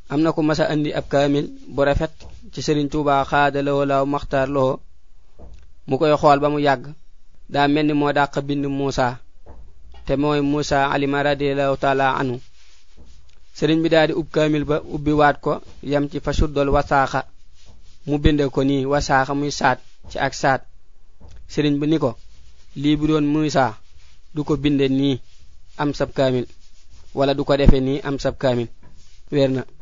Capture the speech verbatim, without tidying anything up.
amna ko massa andi ab kamil bu rafet ci Serigne Touba xaadaloo law maxtar lo mu koy xol ba mu yag da melni mo daq bind Musa te moy Musa alima radiyallahu ta'ala anhu Serigne bi daadi ub kamil ba ubbi waat ko yam ci fasuddol wasaaxa mu binde ko ni wasaaxa muy saat ci ak saat Serigne bi niko li bu doon Musa du ko binde ni am sab kamil wala du ko defé ni am sab kamil werna